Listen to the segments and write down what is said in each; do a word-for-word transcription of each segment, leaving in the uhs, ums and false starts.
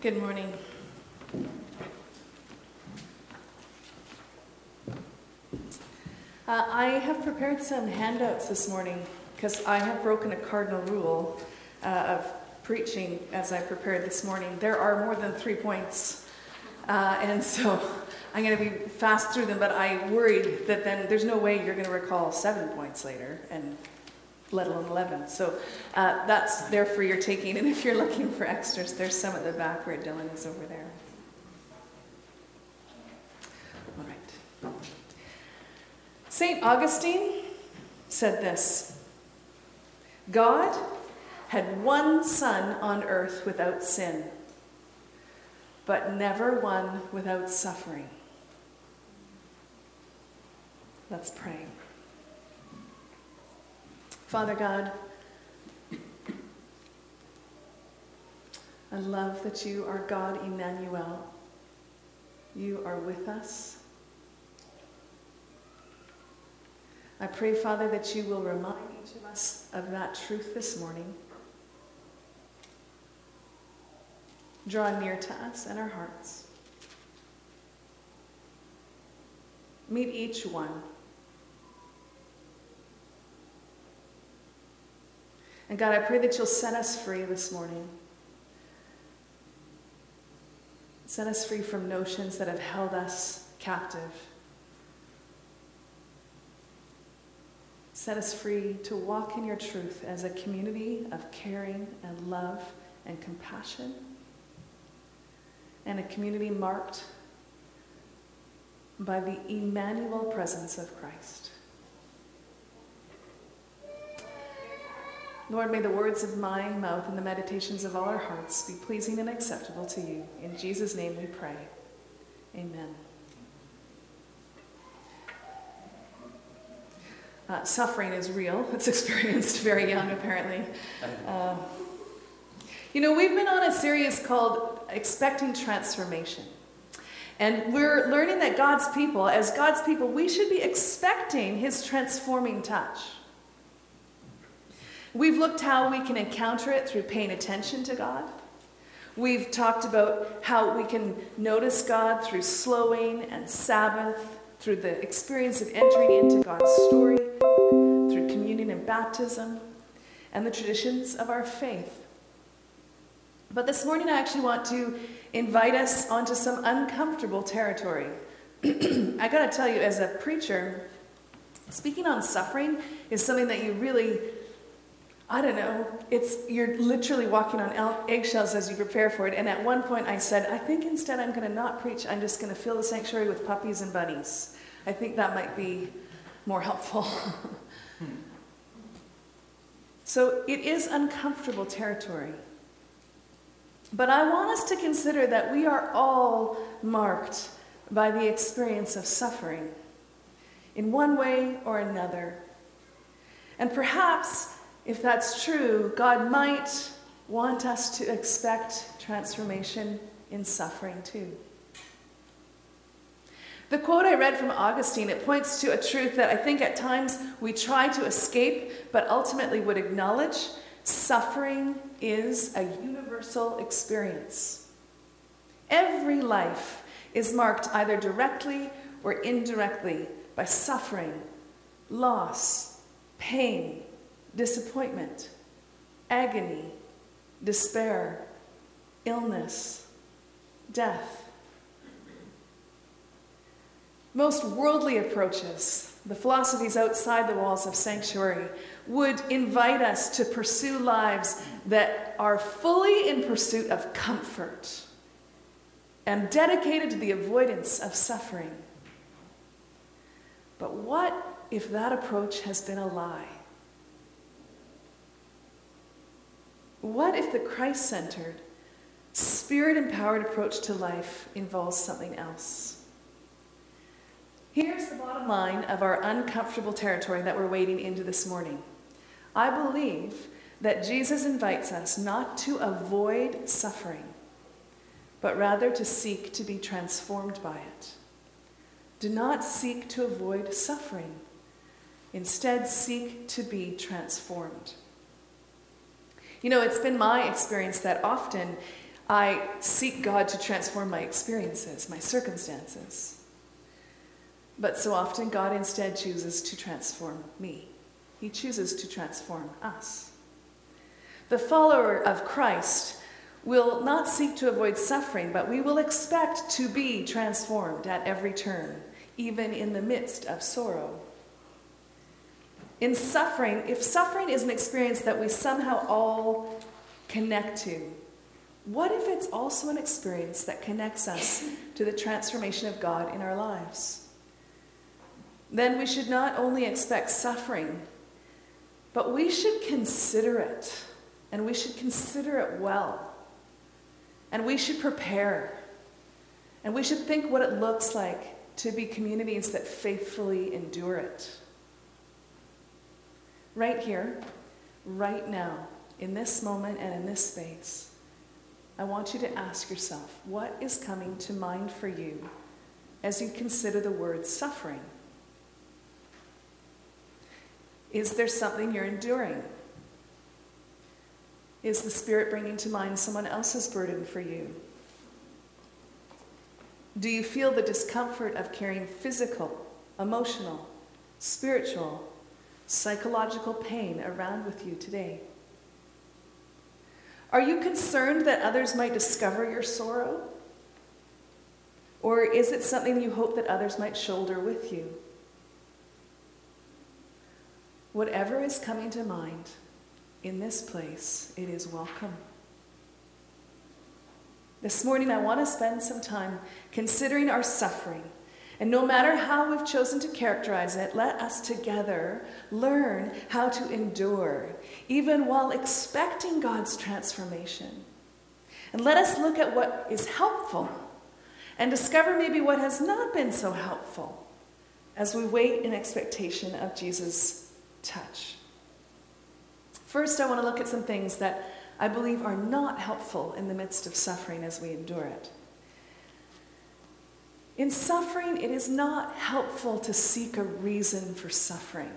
Good morning. Uh, I have prepared some handouts this morning because I have broken a cardinal rule uh, of preaching as I prepared this morning. There are more than three points, uh, and so I'm going to be fast through them, but I worried that then there's no way you're going to recall seven points later, and let alone eleven. So uh, that's there for your taking, and if you're looking for extras, there's some at the back where Dylan is over there. All right. Saint Augustine said this: God had one son on earth without sin, but never one without suffering. Let's pray. Father God, I love that you are God Emmanuel. You are with us. I pray, Father, that you will remind each of us of that truth this morning. Draw near to us and our hearts. Meet each one. And God, I pray that you'll set us free this morning. Set us free from notions that have held us captive. Set us free to walk in your truth as a community of caring and love and compassion, and a community marked by the Emmanuel presence of Christ. Lord, may the words of my mouth and the meditations of all our hearts be pleasing and acceptable to you. In Jesus' name we pray. Amen. Uh, suffering is real. It's experienced very young, apparently. Uh, you know, we've been on a series called Expecting Transformation. And we're learning that God's people, as God's people, we should be expecting his transforming touch. We've looked how we can encounter it through paying attention to God. We've talked about how we can notice God through slowing and Sabbath, through the experience of entering into God's story, through communion and baptism, and the traditions of our faith. But this morning I actually want to invite us onto some uncomfortable territory. I gotta tell you, as a preacher, speaking on suffering is something that you really, I don't know, it's you're literally walking on eggshells as you prepare for it. And at one point I said, I think instead I'm going to not preach. I'm just going to fill the sanctuary with puppies and bunnies. I think that might be more helpful. So it is uncomfortable territory. But I want us to consider that we are all marked by the experience of suffering in one way or another. And perhaps, if that's true, God might want us to expect transformation in suffering too. The quote I read from Augustine, it points to a truth that I think at times we try to escape, but ultimately would acknowledge. Suffering is a universal experience. Every life is marked either directly or indirectly by suffering, loss, pain, disappointment, agony, despair, illness, death. Most worldly approaches, the philosophies outside the walls of sanctuary, would invite us to pursue lives that are fully in pursuit of comfort and dedicated to the avoidance of suffering. But what if that approach has been a lie? What if the Christ-centered, spirit-empowered approach to life involves something else? Here's the bottom line of our uncomfortable territory that we're wading into this morning. I believe that Jesus invites us not to avoid suffering, but rather to seek to be transformed by it. Do not seek to avoid suffering. Instead, seek to be transformed. You know, it's been my experience that often I seek God to transform my experiences, my circumstances. But so often God instead chooses to transform me. He chooses to transform us. The follower of Christ will not seek to avoid suffering, but we will expect to be transformed at every turn, even in the midst of sorrow. In suffering, if suffering is an experience that we somehow all connect to, what if it's also an experience that connects us to the transformation of God in our lives? Then we should not only expect suffering, but we should consider it, and we should consider it well. And we should prepare, and we should think what it looks like to be communities that faithfully endure it. Right here, right now, in this moment and in this space, I want you to ask yourself, what is coming to mind for you as you consider the word suffering? Is there something you're enduring? Is the Spirit bringing to mind someone else's burden for you? Do you feel the discomfort of carrying physical, emotional, spiritual, psychological pain around with you today? Are you concerned that others might discover your sorrow? Or is it something you hope that others might shoulder with you? Whatever is coming to mind in this place, it is welcome. This morning, I want to spend some time considering our suffering. And no matter how we've chosen to characterize it, let us together learn how to endure, even while expecting God's transformation. And let us look at what is helpful and discover maybe what has not been so helpful as we wait in expectation of Jesus' touch. First, I want to look at some things that I believe are not helpful in the midst of suffering as we endure it. In suffering, it is not helpful to seek a reason for suffering.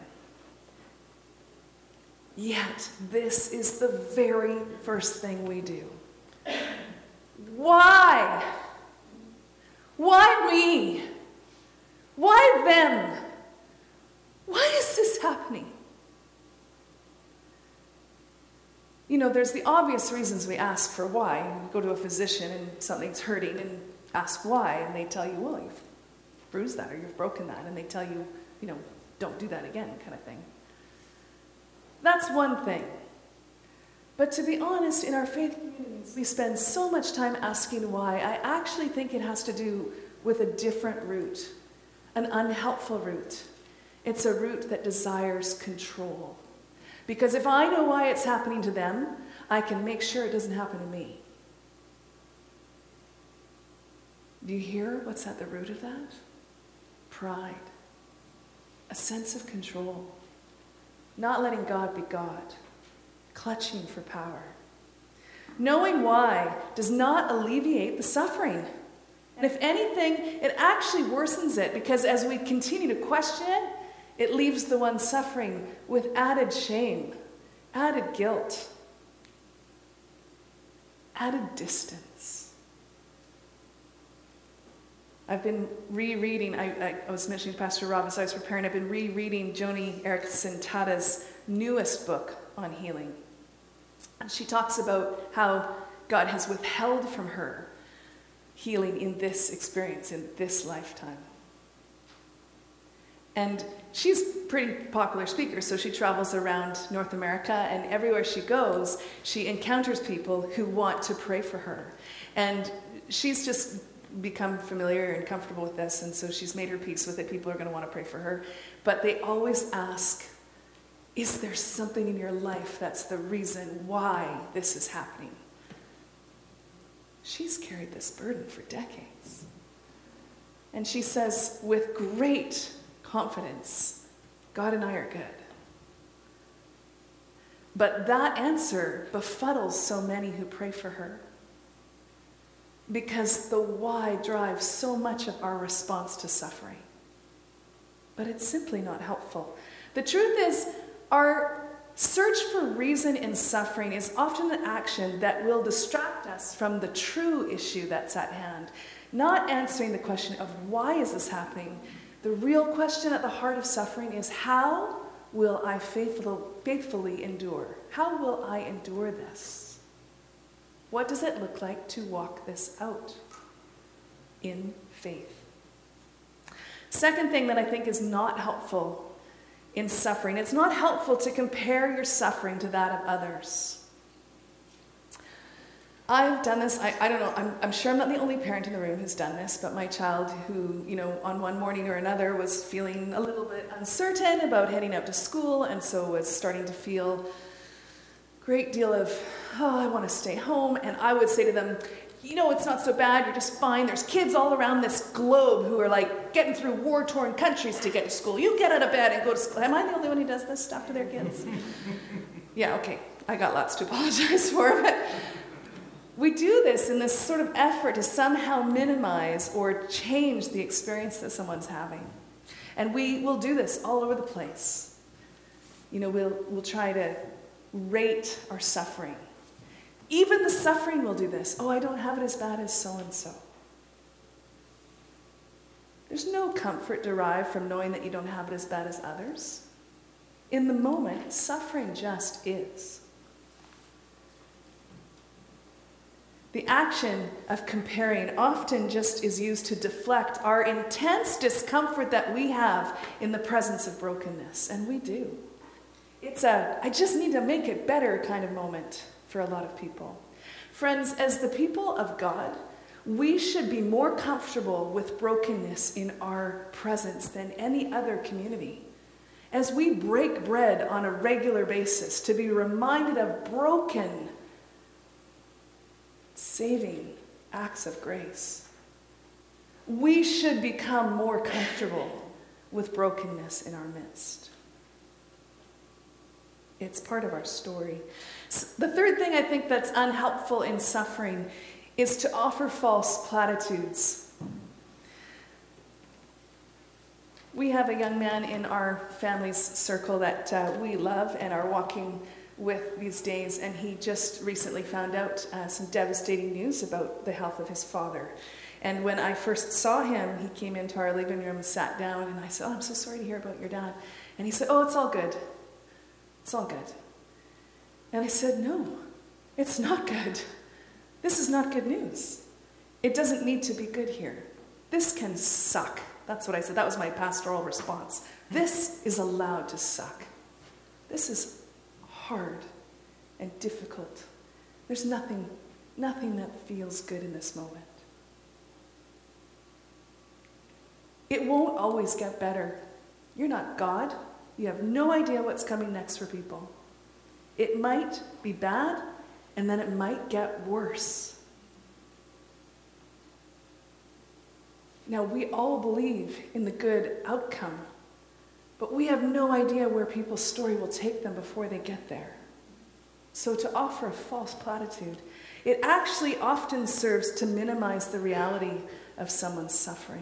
Yet, this is the very first thing we do. Why? Why me? Why them? Why is this happening? You know, there's the obvious reasons we ask for why. You go to a physician and something's hurting and ask why, and they tell you, well, you've bruised that or you've broken that, and they tell you, you know, don't do that again, kind of thing. That's one thing. But to be honest, in our faith communities, we spend so much time asking why. I actually think it has to do with a different root, an unhelpful root. It's a root that desires control. Because if I know why it's happening to them, I can make sure it doesn't happen to me. Do you hear what's at the root of that? Pride. A sense of control. Not letting God be God. Clutching for power. Knowing why does not alleviate the suffering. And if anything, it actually worsens it, because as we continue to question it, it leaves the one suffering with added shame, added guilt, added distance. I've been rereading, I, I, I was mentioning to Pastor Rob as I was preparing, I've been rereading Joni Eareckson Tada's newest book on healing. And she talks about how God has withheld from her healing in this experience, in this lifetime. And she's a pretty popular speaker, so she travels around North America, and everywhere she goes, she encounters people who want to pray for her. And she's just become familiar and comfortable with this, and so she's made her peace with it. People are going to want to pray for her. But they always ask, is there something in your life that's the reason why this is happening? She's carried this burden for decades. And she says with great confidence, God and I are good. But that answer befuddles so many who pray for her, because the why drives so much of our response to suffering. But it's simply not helpful. The truth is, our Search for reason in suffering is often an action that will distract us from the true issue that's at hand, not answering the question of why is this happening. The real question at the heart of suffering is, how will I faithful, faithfully endure? How will I endure this? What does it look like to walk this out in faith? Second thing that I think is not helpful in suffering, it's not helpful to compare your suffering to that of others. I've done this, I, I don't know, I'm, I'm sure I'm not the only parent in the room who's done this, but my child who, you know, on one morning or another was feeling a little bit uncertain about heading out to school, and so was starting to feel a great deal of, oh, I want to stay home, and I would say to them, you know, it's not so bad, you're just fine, there's kids all around this globe who are like getting through war-torn countries to get to school. You get out of bed and go to school. Am I the only one who does this stuff to their kids? Yeah, okay, I got lots to apologize for, but we do this in this sort of effort to somehow minimize or change the experience that someone's having. And we will do this all over the place. You know, we'll, we'll try to rate our suffering. Even the suffering will do this. Oh, I don't have it as bad as so-and-so. There's no comfort derived from knowing that you don't have it as bad as others. In the moment, suffering just is. The action of comparing often just is used to deflect our intense discomfort that we have in the presence of brokenness, and we do. It's a, I just need to make it better kind of moment for a lot of people. Friends, as the people of God, we should be more comfortable with brokenness in our presence than any other community. As we break bread on a regular basis, to be reminded of broken, saving acts of grace. We should become more comfortable with brokenness in our midst. It's part of our story. The third thing I think that's unhelpful in suffering is to offer false platitudes. We have a young man in our family's circle that uh, we love and are walking with these days, and he just recently found out uh, some devastating news about the health of his father. And when I first saw him, he came into our living room and sat down, and I said, oh, I'm so sorry to hear about your dad. And he said, oh, it's all good. It's all good. And I said, no, it's not good. This is not good news. It doesn't need to be good here. This can suck. That's what I said. That was my pastoral response. This is allowed to suck. This is hard and difficult. There's nothing, nothing that feels good in this moment. It won't always get better. You're not God. You have no idea what's coming next for people. It might be bad, and then it might get worse. Now, we all believe in the good outcome, but we have no idea where people's story will take them before they get there. So to offer a false platitude, it actually often serves to minimize the reality of someone's suffering.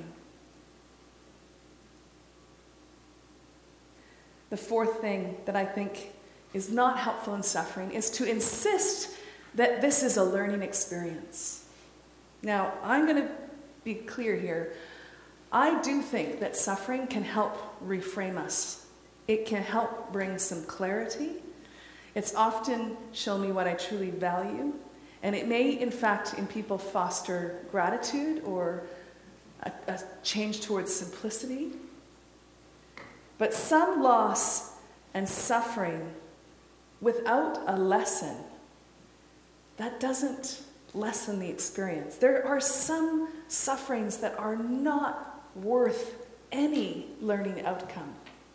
The fourth thing that I think is not helpful in suffering is to insist that this is a learning experience. Now, I'm going to be clear here. I do think that suffering can help reframe us. It can help bring some clarity. It's often shown me what I truly value, and it may, in fact, in people foster gratitude or a, a change towards simplicity. But some loss and suffering without a lesson, that doesn't lessen the experience. There are some sufferings that are not worth any learning outcome.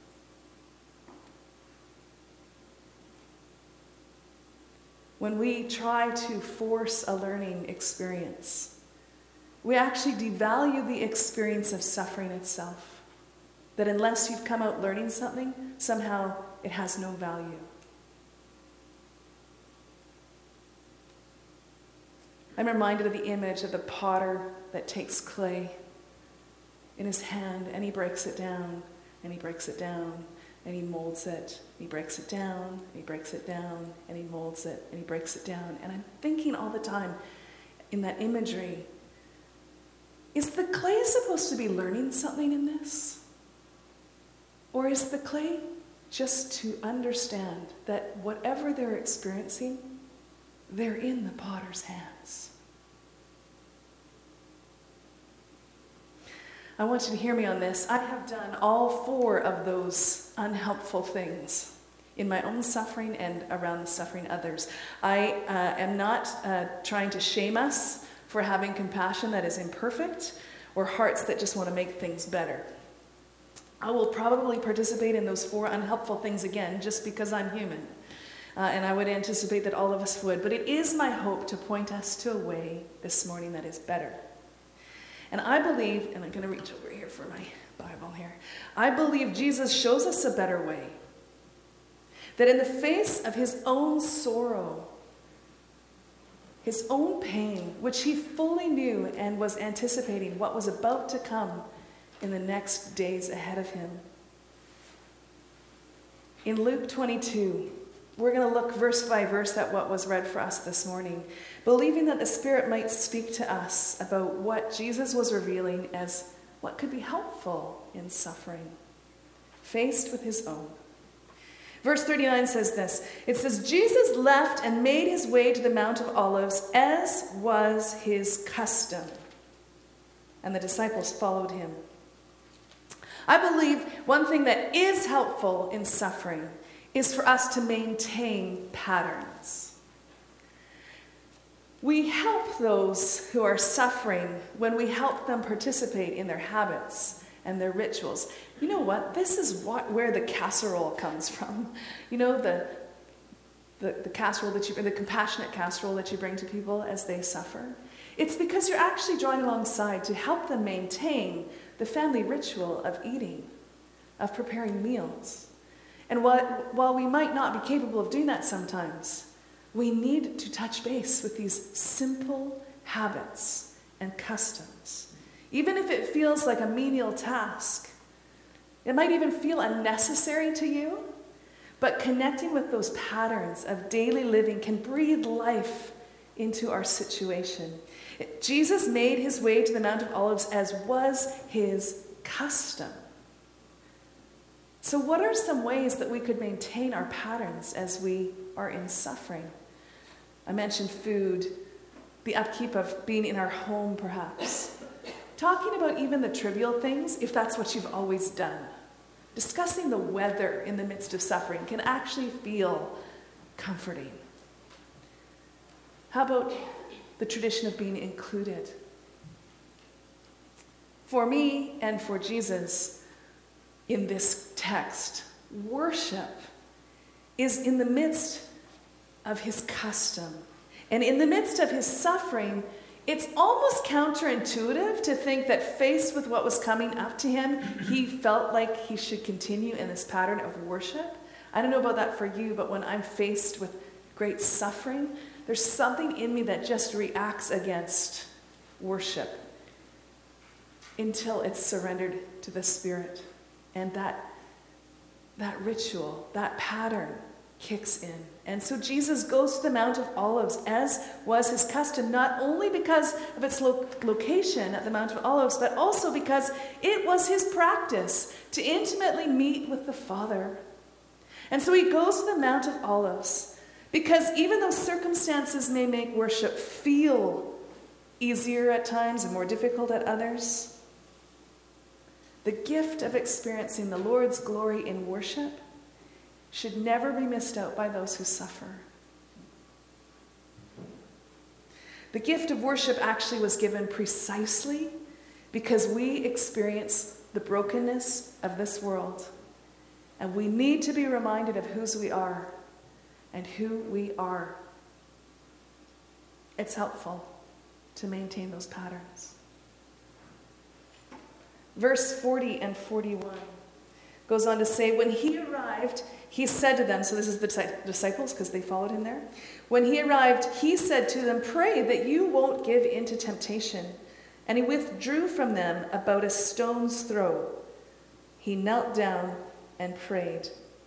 When we try to force a learning experience, we actually devalue the experience of suffering itself. That unless you've come out learning something, somehow it has no value. I'm reminded of the image of the potter that takes clay in his hand, and he breaks it down, and he breaks it down, and he molds it, and he breaks it down, and he breaks it down, and he molds it, and he breaks it down. And I'm thinking all the time in that imagery, is the clay supposed to be learning something in this? Or is the clay just to understand that whatever they're experiencing, they're in the potter's hands? I want you to hear me on this. I have done all four of those unhelpful things in my own suffering and around the suffering others. I uh, am not uh, trying to shame us for having compassion that is imperfect or hearts that just want to make things better. I will probably participate in those four unhelpful things again just because I'm human. Uh, and I would anticipate that all of us would. But it is my hope to point us to a way this morning that is better. And I believe, and I'm going to reach over here for my Bible here. I believe Jesus shows us a better way. That in the face of his own sorrow, his own pain, which he fully knew and was anticipating what was about to come in the next days ahead of him. In Luke twenty-two, we're going to look verse by verse at what was read for us this morning, believing that the Spirit might speak to us about what Jesus was revealing as what could be helpful in suffering, faced with his own. Verse thirty-nine says this. It says, Jesus left and made his way to the Mount of Olives, as was his custom. And the disciples followed him. I believe one thing that is helpful in suffering is for us to maintain patterns. We help those who are suffering when we help them participate in their habits and their rituals. You know what? This is what, where the casserole comes from. You know, the, the, the casserole that you, the compassionate casserole that you bring to people as they suffer. It's because you're actually drawing alongside to help them maintain the family ritual of eating, of preparing meals. And while, while we might not be capable of doing that sometimes, we need to touch base with these simple habits and customs. Even if it feels like a menial task, it might even feel unnecessary to you, but connecting with those patterns of daily living can breathe life into our situation. Jesus made his way to the Mount of Olives as was his custom. So what are some ways that we could maintain our patterns as we are in suffering? I mentioned food, the upkeep of being in our home perhaps. Talking about even the trivial things, if that's what you've always done. Discussing the weather in the midst of suffering can actually feel comforting. How about the tradition of being included? For me and for Jesus, in this text, worship is in the midst of his custom. And in the midst of his suffering, it's almost counterintuitive to think that faced with what was coming up to him, he felt like he should continue in this pattern of worship. I don't know about that for you, but when I'm faced with great suffering, there's something in me that just reacts against worship until it's surrendered to the Spirit. And that, that ritual, that pattern kicks in. And so Jesus goes to the Mount of Olives, as was his custom, not only because of its lo- location at the Mount of Olives, but also because it was his practice to intimately meet with the Father. And so he goes to the Mount of Olives because even though circumstances may make worship feel easier at times and more difficult at others, the gift of experiencing the Lord's glory in worship should never be missed out by those who suffer. The gift of worship actually was given precisely because we experience the brokenness of this world, and we need to be reminded of whose we are and who we are. It's helpful to maintain those patterns. Verse forty and forty-one goes on to say, when he arrived, he said to them, so this is the disciples because they followed him there. When he arrived, he said to them, pray that you won't give in to temptation. And he withdrew from them about a stone's throw. He knelt down and prayed.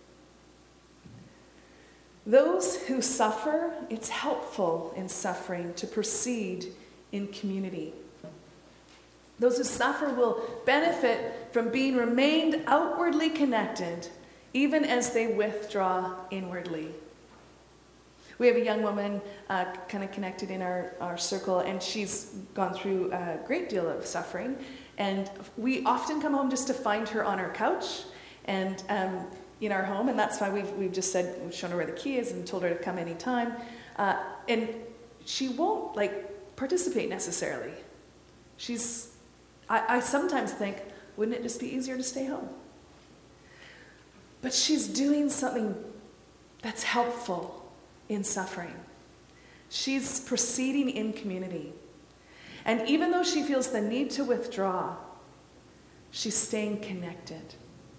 Those who suffer, it's helpful in suffering to proceed in community. Those who suffer will benefit from being remained outwardly connected, even as they withdraw inwardly. We have a young woman uh, kind of connected in our, our circle, and she's gone through a great deal of suffering. And we often come home just to find her on her couch and um, in our home, and that's why we've, we've just said, we've shown her where the key is and told her to come anytime. Uh, and she won't like participate necessarily. She's, I, I sometimes think, wouldn't it just be easier to stay home? But she's doing something that's helpful in suffering. She's proceeding in community. And even though she feels the need to withdraw, she's staying connected.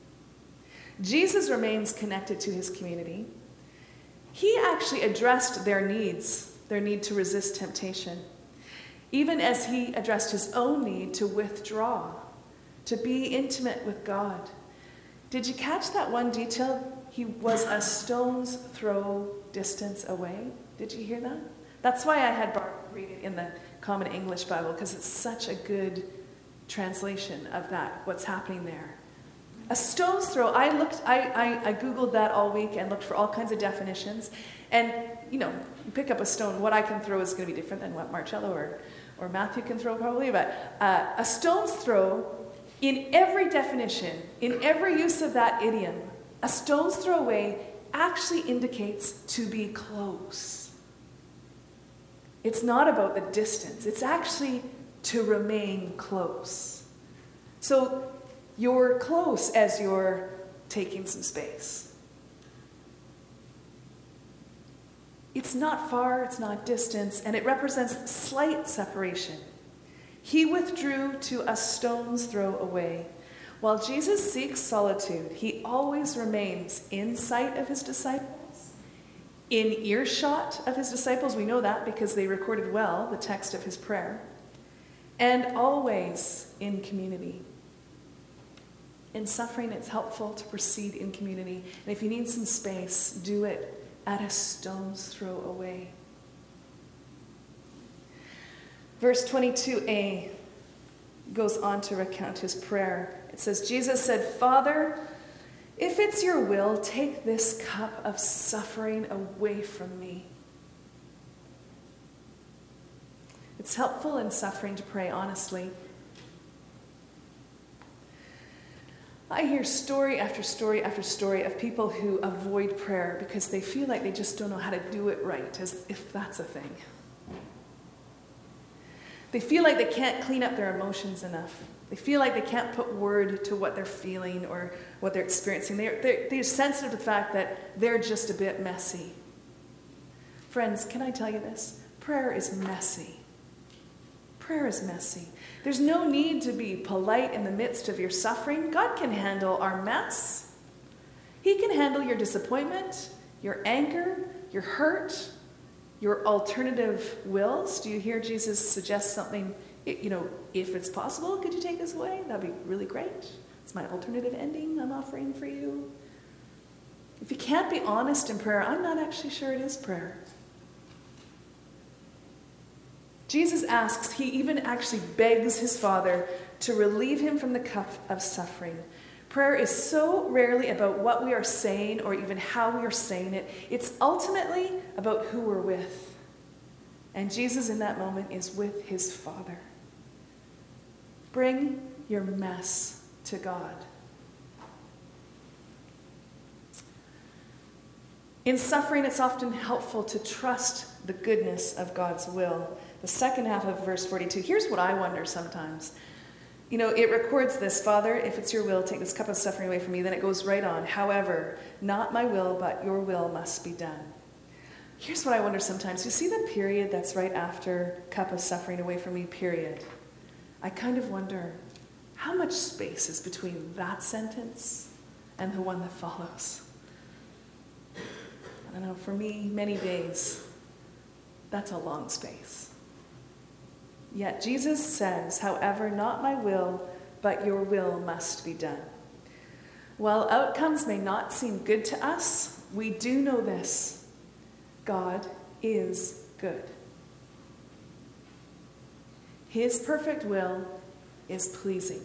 Jesus remains connected to his community. He actually addressed their needs, their need to resist temptation, even as he addressed his own need to withdraw, to be intimate with God. Did you catch that one detail? He was a stone's throw distance away. Did you hear that? That's why I had Barb read it in the Common English Bible, because it's such a good translation of that, what's happening there. A stone's throw. I looked, I, I, I Googled that all week and looked for all kinds of definitions. And, you know, you pick up a stone, what I can throw is going to be different than what Marcello or, or Matthew can throw probably. But uh, a stone's throw, in every definition, in every use of that idiom, a stone's throw away actually indicates to be close. It's not about the distance. It's actually to remain close. So you're close as you're taking some space. It's not far, it's not distance, and it represents slight separation. He withdrew to a stone's throw away. While Jesus seeks solitude, he always remains in sight of his disciples, in earshot of his disciples. We know that because they recorded well the text of his prayer, and always in community. In suffering, it's helpful to proceed in community. And if you need some space, do it at a stone's throw away. Verse twenty-two a goes on to recount his prayer. It says, Jesus said, Father, if it's your will, take this cup of suffering away from me. It's helpful in suffering to pray honestly. I hear story after story after story of people who avoid prayer because they feel like they just don't know how to do it right, as if that's a thing. They feel like they can't clean up their emotions enough. They feel like they can't put word to what they're feeling or what they're experiencing. They're, they're, they're sensitive to the fact that they're just a bit messy. Friends, can I tell you this? Prayer is messy. Prayer is messy. There's no need to be polite in the midst of your suffering. God can handle our mess. He can handle your disappointment, your anger, your hurt, your alternative wills. Do you hear Jesus suggest something? You know, if it's possible, could you take this away? That'd be really great. It's my alternative ending I'm offering for you. If you can't be honest in prayer, I'm not actually sure it is prayer. Jesus asks, he even actually begs his Father to relieve him from the cup of suffering. Prayer is so rarely about what we are saying or even how we are saying it. It's ultimately about who we're with. And Jesus in that moment is with his Father. Bring your mess to God. In suffering, it's often helpful to trust the goodness of God's will. The second half of verse forty-two, here's what I wonder sometimes. You know, it records this, Father, if it's your will, take this cup of suffering away from me. Then it goes right on. However, not my will, but your will must be done. Here's what I wonder sometimes. You see the period that's right after cup of suffering away from me, period? I kind of wonder how much space is between that sentence and the one that follows. I don't know, for me, many days, that's a long space. Yet Jesus says, however, not my will, but your will must be done. While outcomes may not seem good to us, we do know this: God is good. His perfect will is pleasing.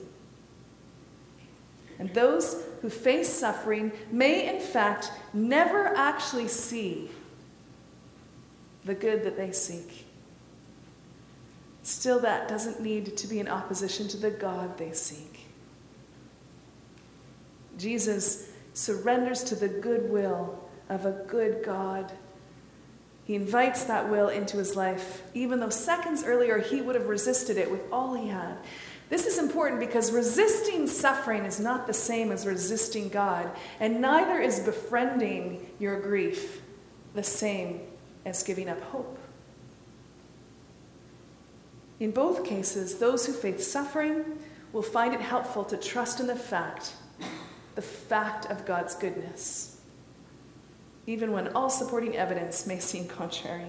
And those who face suffering may, in fact, never actually see the good that they seek. Still, that doesn't need to be in opposition to the God they seek. Jesus surrenders to the good will of a good God. He invites that will into his life, even though seconds earlier he would have resisted it with all he had. This is important because resisting suffering is not the same as resisting God, and neither is befriending your grief the same as giving up hope. In both cases, those who face suffering will find it helpful to trust in the fact, the fact of God's goodness, even when all supporting evidence may seem contrary.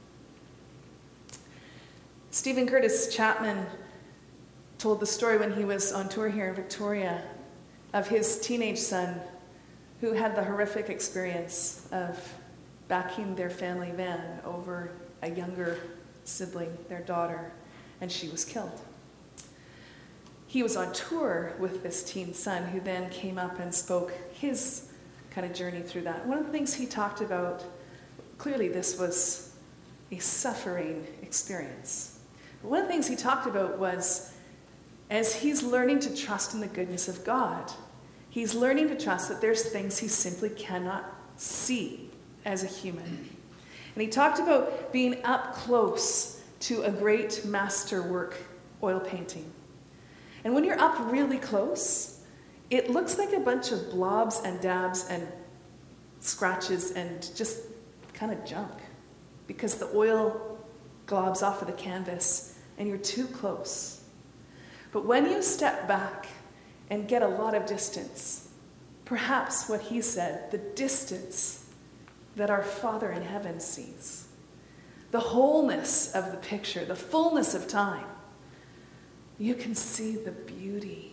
Stephen Curtis Chapman told the story when he was on tour here in Victoria of his teenage son who had the horrific experience of backing their family van over a younger sibling, their daughter, and she was killed. He was on tour with this teen son who then came up and spoke his kind of journey through that. One of the things he talked about, clearly this was a suffering experience. But one of the things he talked about was as he's learning to trust in the goodness of God, he's learning to trust that there's things he simply cannot see as a human. And he talked about being up close to a great masterwork oil painting. And when you're up really close, it looks like a bunch of blobs and dabs and scratches and just kind of junk because the oil globs off of the canvas and you're too close. But when you step back and get a lot of distance, perhaps what he said, the distance that our Father in heaven sees, the wholeness of the picture, the fullness of time, you can see the beauty.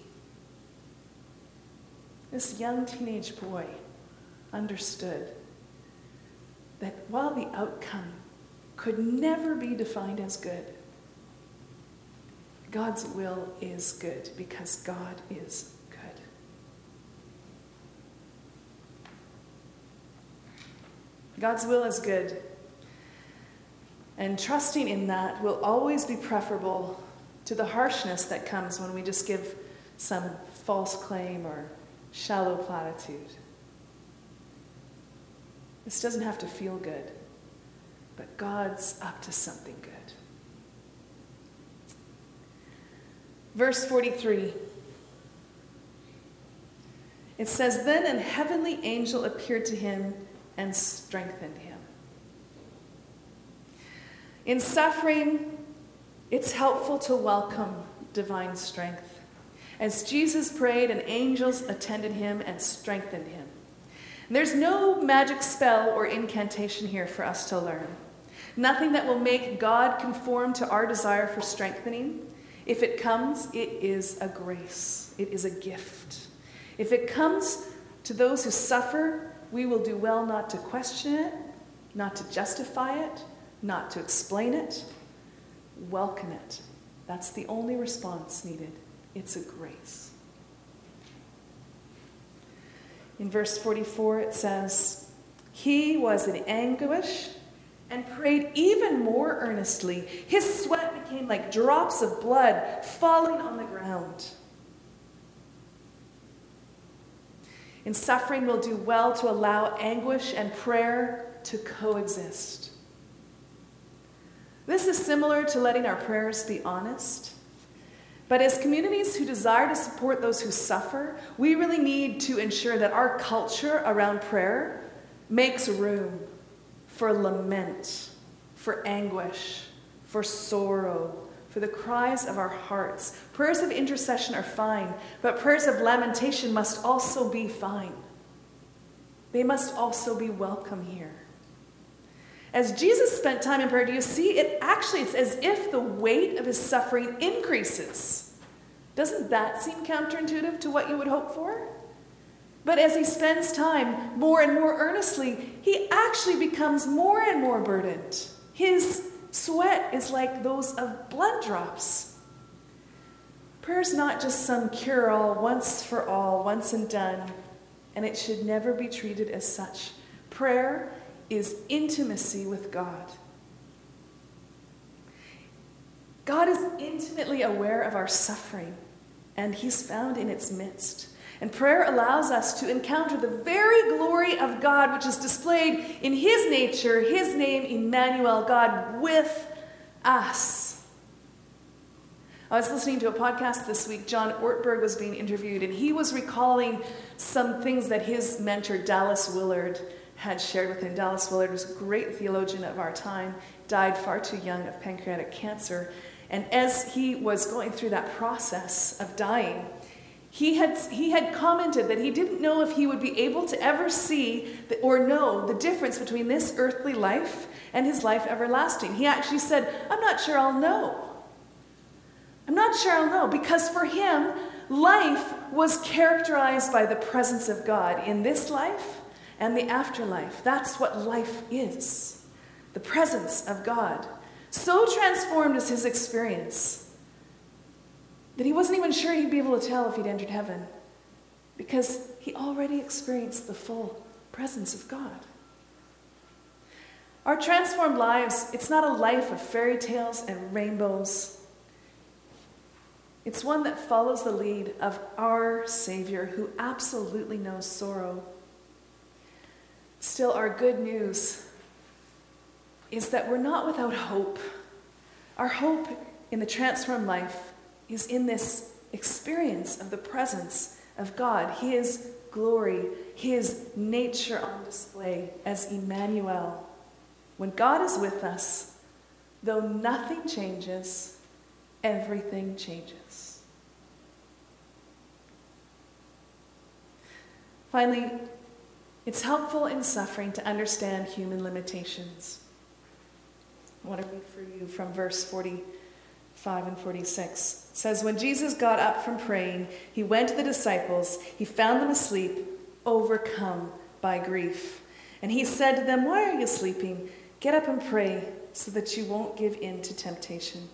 This young teenage boy understood that while the outcome could never be defined as good, God's will is good because God is good. God's will is good. And trusting in that will always be preferable to the harshness that comes when we just give some false claim or shallow platitude. This doesn't have to feel good, but God's up to something good. Verse forty-three. It says, "Then an heavenly angel appeared to him and strengthened him." In suffering, it's helpful to welcome divine strength. As Jesus prayed, and angels attended him and strengthened him. And there's no magic spell or incantation here for us to learn. Nothing that will make God conform to our desire for strengthening. If it comes, it is a grace. It is a gift. If it comes to those who suffer, we will do well not to question it, not to justify it, not to explain it. Welcome it. That's the only response needed. It's a grace. In verse forty-four, it says, "He was in anguish and prayed even more earnestly. His sweat became like drops of blood falling on the ground." In suffering, we'll do well to allow anguish and prayer to coexist. This is similar to letting our prayers be honest. But as communities who desire to support those who suffer, we really need to ensure that our culture around prayer makes room for lament, for anguish, for sorrow, for the cries of our hearts. Prayers of intercession are fine, but prayers of lamentation must also be fine. They must also be welcome here. As Jesus spent time in prayer, do you see it? Actually, it's as if the weight of his suffering increases. Doesn't that seem counterintuitive to what you would hope for? But as he spends time more and more earnestly, he actually becomes more and more burdened. His sweat is like those of blood drops. Prayer is not just some cure-all, once for all, once and done, and it should never be treated as such. Prayer is intimacy with God. God is intimately aware of our suffering, and he's found in its midst. And prayer allows us to encounter the very glory of God, which is displayed in his nature, his name, Emmanuel, God with us. I was listening to a podcast this week. John Ortberg was being interviewed, and he was recalling some things that his mentor, Dallas Willard, had shared with him. Dallas Willard was a great theologian of our time, died far too young of pancreatic cancer. And as he was going through that process of dying, he had, he had commented that he didn't know if he would be able to ever see the, or know the difference between this earthly life and his life everlasting. He actually said, I'm not sure I'll know. I'm not sure I'll know, because for him, life was characterized by the presence of God in this life and the afterlife. That's what life is, the presence of God. So transformed is his experience that he wasn't even sure he'd be able to tell if he'd entered heaven, because he already experienced the full presence of God. Our transformed lives, it's not a life of fairy tales and rainbows. It's one that follows the lead of our Savior, who absolutely knows sorrow. Still, our good news is that we're not without hope. Our hope in the transformed life is in this experience of the presence of God, his glory, his nature on display as Emmanuel. When God is with us, though nothing changes, everything changes. Finally, it's helpful in suffering to understand human limitations. I want to read for you from verse forty-five and forty-six. It says, when Jesus got up from praying, he went to the disciples. He found them asleep, overcome by grief. And he said to them, why are you sleeping? Get up and pray so that you won't give in to temptation.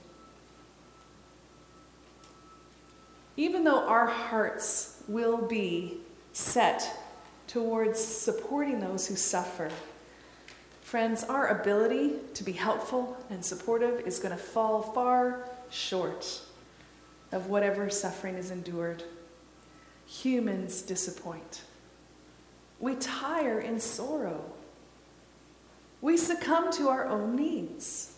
Even though our hearts will be set towards supporting those who suffer, friends, our ability to be helpful and supportive is going to fall far short of whatever suffering is endured. Humans disappoint. We tire in sorrow. We succumb to our own needs.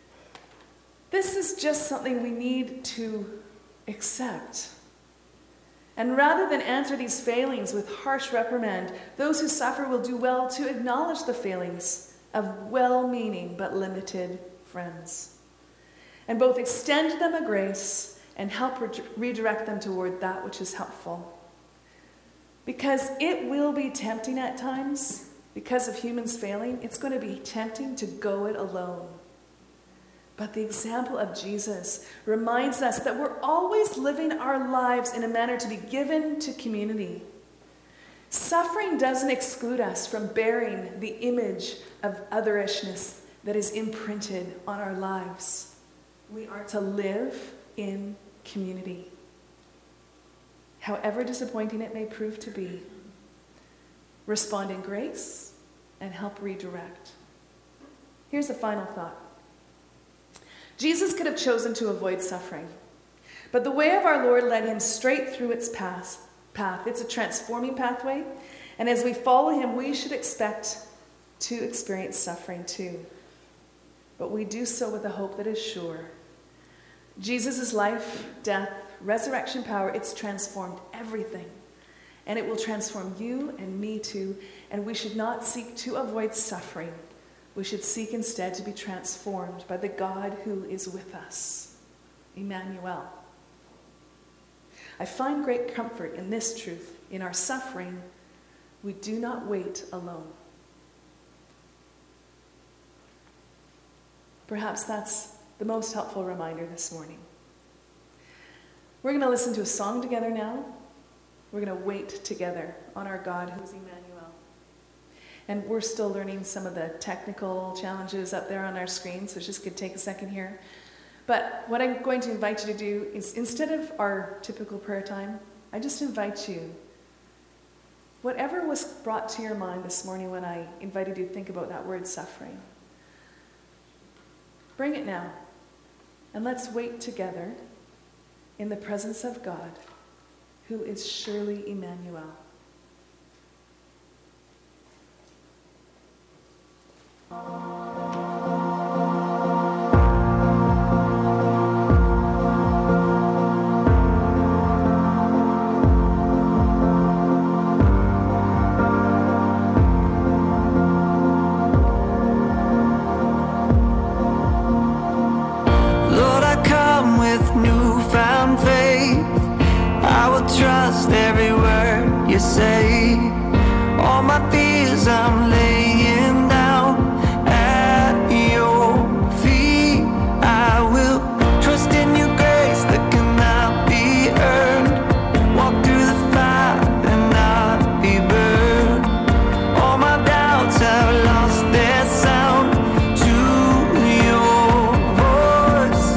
This is just something we need to accept. And rather than answer these failings with harsh reprimand, those who suffer will do well to acknowledge the failings of well-meaning but limited friends, and both extend them a grace and help re- redirect them toward that which is helpful. Because it will be tempting at times, because of humans failing, it's going to be tempting to go it alone. But the example of Jesus reminds us that we're always living our lives in a manner to be given to community. Suffering doesn't exclude us from bearing the image of otherishness that is imprinted on our lives. We are to live in community, however disappointing it may prove to be. Respond in grace and help redirect. Here's a final thought. Jesus could have chosen to avoid suffering, but the way of our Lord led him straight through its path. path. It's a transforming pathway, and as we follow him, we should expect to experience suffering too. But we do so with a hope that is sure. Jesus' life, death, resurrection power, it's transformed everything. And it will transform you and me too. And we should not seek to avoid suffering. We should seek instead to be transformed by the God who is with us, Emmanuel. I find great comfort in this truth. In our suffering, we do not wait alone. Perhaps that's the most helpful reminder this morning. We're going to listen to a song together now. We're going to wait together on our God who's Emmanuel. And we're still learning some of the technical challenges up there on our screen, so it's just going to take a second here. But what I'm going to invite you to do is, instead of our typical prayer time, I just invite you, whatever was brought to your mind this morning when I invited you to think about that word suffering, bring it now. And let's wait together in the presence of God, who is surely Emmanuel. You say all my fears I'm laying down at your feet. I will trust in your grace that cannot be earned. Walk through the fire and not be burned. All my doubts have lost their sound to your voice.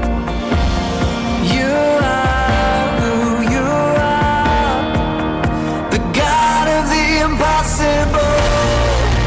You are who you are, the God of the impossible.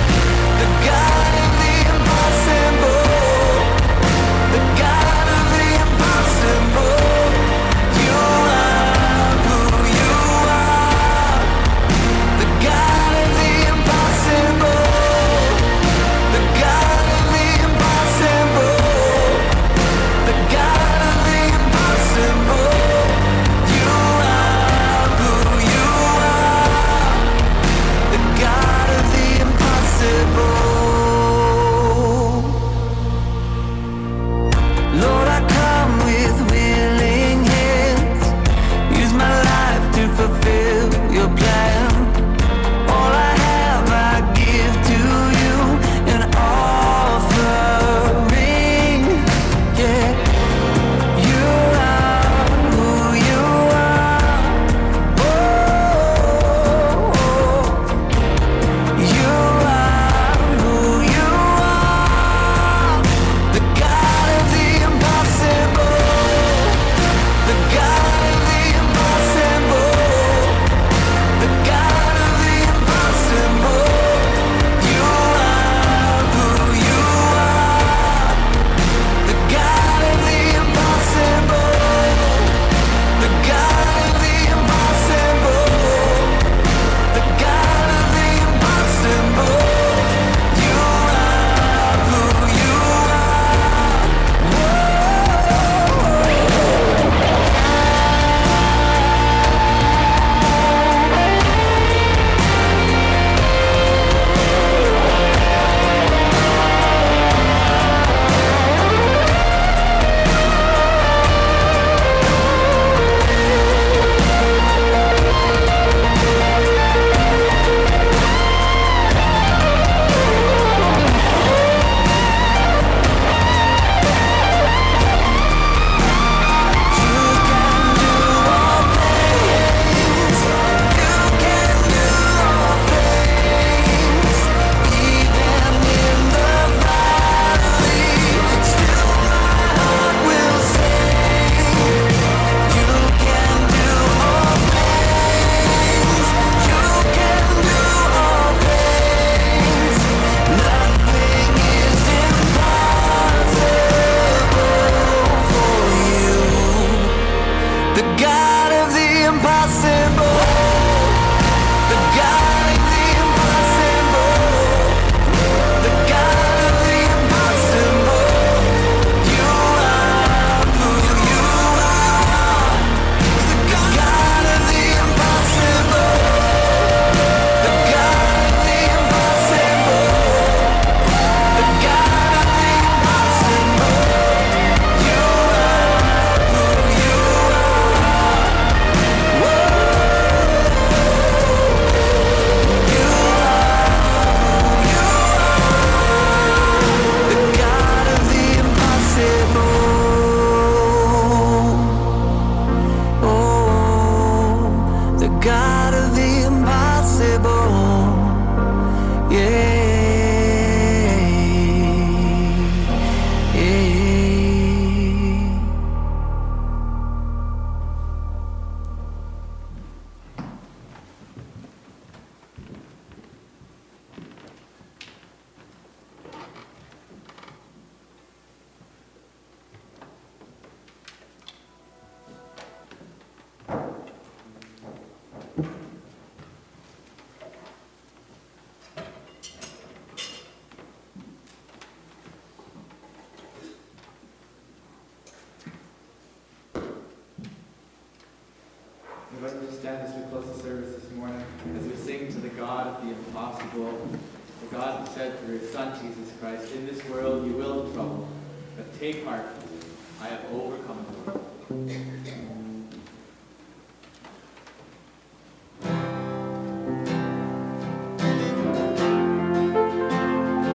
as we stand, as we close the service this morning, as we sing to the God of the impossible, the God who said through his Son, Jesus Christ, in this world you will have trouble, but take heart, I have overcome the world.